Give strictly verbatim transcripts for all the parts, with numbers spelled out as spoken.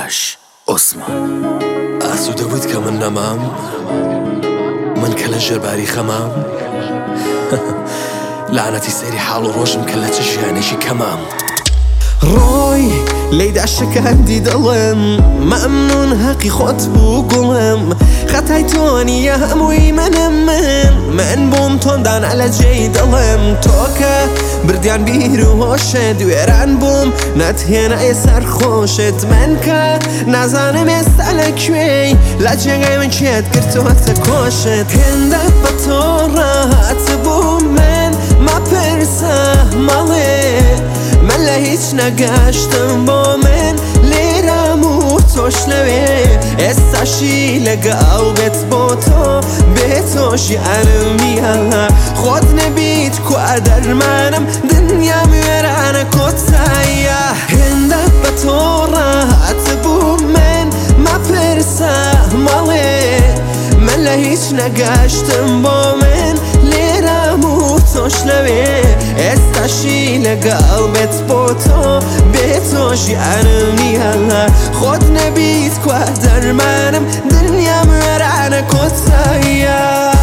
باش عوسمان ئاسوودە بوویت کە من نەمام من کە لە ژێرباری خەمام لعنەتی سەیری حاڵ و ڕۆژم کە لە چ ژیانێکی کەمام ڕۆی لەیدا شەکاندی دڵم مەمنون هەقی خۆت بوو گوڵم خەتای تۆ نییە هەمووی منم من من بووم تۆندانە لە جێی دڵم تۆکە بردیان بیر و هۆشت وێران بووم نەتهێنای سەرخۆشت من کە نازانم ئێستا لەکوێی لە جێگای من کێت کردووەتە کۆشت هێندە بە تۆ ڕاهات بووم من مەپرسە مەڵێ من لە هیچ نەگەشتم بۆ من لێرەم و تۆش لەوێ ئێستاشی لەگەڵ بێت بۆ تۆ بێ تۆ ژیانم نییە خۆت نەبیت کوا دەرمانم دنیام وێرانە کۆتاییە هێندە بە تۆ ڕاهات بووم من مەپرسە مەڵێ من لە هیچ نەگەشتم بۆ من لێرەم و تۆش لەوێ ئێستاشی لەگەڵ بێت بۆ تۆ بێ تۆ ژیانم نییە خۆت نەبیت کوا دەرمانم دنیام وێرانە کۆتاییە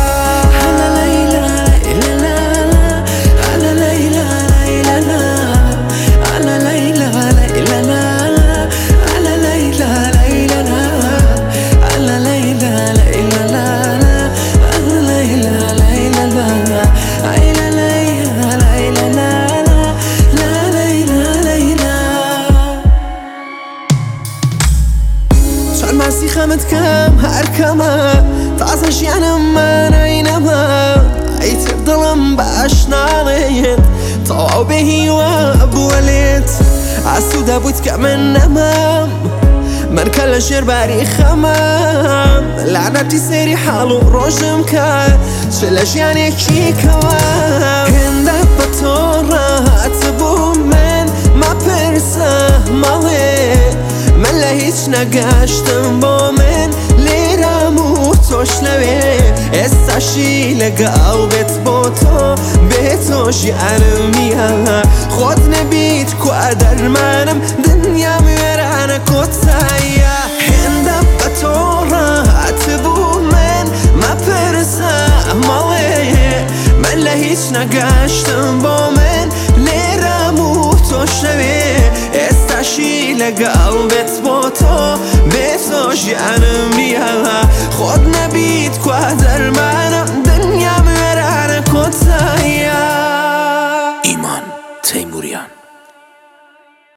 ماسی خەمت کەم هەر کەمە تازە ژیانممانەی نەما ئەیتر دڵم باش ناڵێت تەواو بێ هیوا بووە لێت ئاسوودە بوویت کە من نەمام من کە لە ژێرباری خەمام لعنەتی سەیری حاڵ و ڕۆژم کە چ لە ژیانێکی کەوام هێندە بە تۆ ڕاهات بووم من مەپرسە مەڵێ من لە هیچ نەگەشتم بۆ من لێرەم و تۆش لەوێ ئێستاشی لەگەڵ بێت بۆ تۆ بێ تۆ ژیانم نییە خۆت نەبیت کوا دەرمانم دنیام وێرانە کۆتاییە هێندە بە تۆ ڕاهات بوو من مەپرسە مەڵێ من لە هیچ نەگەشتم بۆ من لێرەم و تۆش لەوێ ئێستاشی لەگەڵ بێت بۆ تۆ بێ تۆ ژیانم نییە خۆت نەبیت کوا دەرمان